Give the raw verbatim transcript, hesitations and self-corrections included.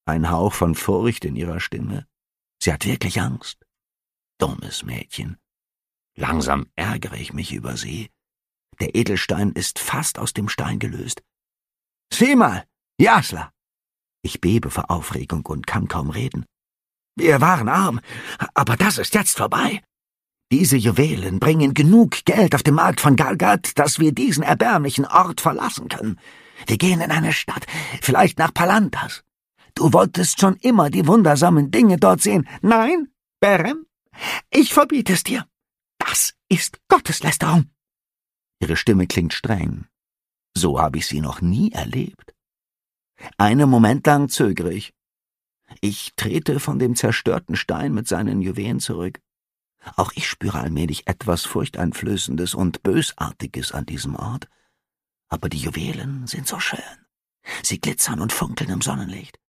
Ein Hauch von Furcht in ihrer Stimme. Sie hat wirklich Angst. Dummes Mädchen. Langsam ärgere ich mich über sie. Der Edelstein ist fast aus dem Stein gelöst. Sieh mal, Jasla! Ich bebe vor Aufregung und kann kaum reden. Wir waren arm, aber das ist jetzt vorbei. Diese Juwelen bringen genug Geld auf dem Markt von Galgad, dass wir diesen erbärmlichen Ort verlassen können. Wir gehen in eine Stadt, vielleicht nach Palantas. Du wolltest schon immer die wundersamen Dinge dort sehen. Nein, Berem, ich verbiete es dir. Das ist Gotteslästerung. Ihre Stimme klingt streng. So habe ich sie noch nie erlebt. Einen Moment lang zögere ich. Ich trete von dem zerstörten Stein mit seinen Juwelen zurück. Auch ich spüre allmählich etwas Furchteinflößendes und Bösartiges an diesem Ort. Aber die Juwelen sind so schön. Sie glitzern und funkeln im Sonnenlicht.